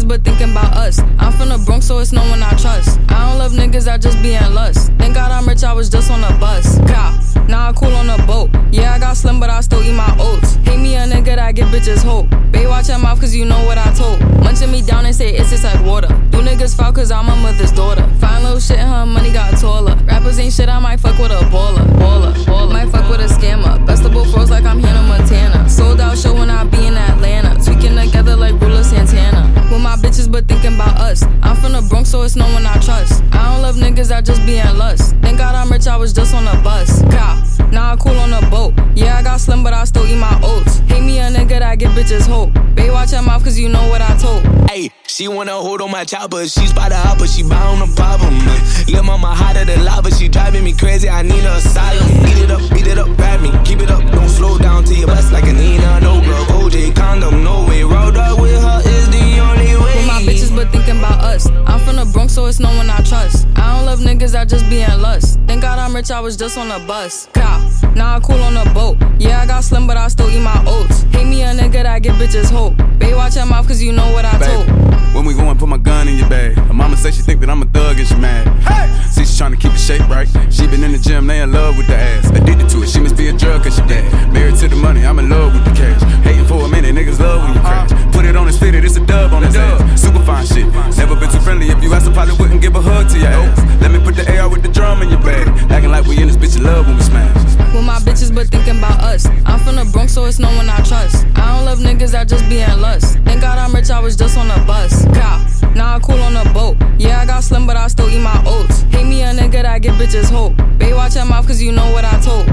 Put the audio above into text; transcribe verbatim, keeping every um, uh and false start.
but thinking about us. I'm from the Bronx, so it's no one I trust. I don't love niggas, I just be in lust. Thank God I'm rich, I was just on a bus. Cow, now I cool on a boat. Yeah, I got slim, but I still eat my oats. Hate me a nigga that give bitches hope. Babe, watch your mouth, cause you know what I told. Munching me down and say it's just like water. You niggas foul, cause I'm my mother's daughter. Fine little shit, her money got taller. Rappers ain't shit, I might fuck with a baller. Baller, baller. Might fuck with a scammer. Best of both worlds like I'm Hannah Montana. Sold out show when I be in Atlanta. Tweaking together like Ruler Santana. With my bitches, but thinking about us. I'm from the Bronx, so it's no one I trust. I don't love niggas, I just be in lust. Thank God I'm rich, I was just on a bus. Cow, now I cool on a boat. Yeah, I got slim, but I still eat my oats. Hate me a nigga that give bitches hope. Babe, watch your mouth, cause you know what I told. Ayy, she wanna hold on my chopper. She spot a hopper, she bound no problem. Lil' mama hotter than lava, she driving me crazy, I need a asylum. Beat it up, beat it up, grab me, keep it up, don't slow down till you bust like a Nina. No glove, O J condom, no way. Rolled up with her is the only way. With my bitches, but thinking about us. I'm from the Bronx, so it's no one I trust. I don't love niggas, I just be in lust. Thank God I'm rich, I was just on a bus. Cow, now I cool on a boat. Yeah, I got slim, but I still eat my oats. Hate me a nigga that give bitches hope. Babe, watch your mouth, cause you know what I told. When we go and put my gun in your bag. Her mama say she think that I'm a thug and she mad. Hey! See, she tryna keep the shape right. She been in the gym, they in love with the ass. Addicted to it, she must be a drug cause she dead. Married to the money, I'm in love with the cash. Hating for a minute, niggas love when you crash. Put it on his fitted, it's a dub on his ass. Super fine shit, never been too friendly. If you asked, I probably wouldn't give a hug to your ass. Let me put the A R with the drum in your bag. Acting like we in this bitch of love when we smash. With my bitches, but thinking about us. I'm from the Bronx, so it's no one I trust. I don't love niggas, I just be in lust. Thank God I'm rich, I was just on a bus. Cow, now I cool on a boat. Yeah, I got slim, but I still eat my oats. Hate me a nigga that give bitches hope. Babe, watch your mouth, cause you know what I told.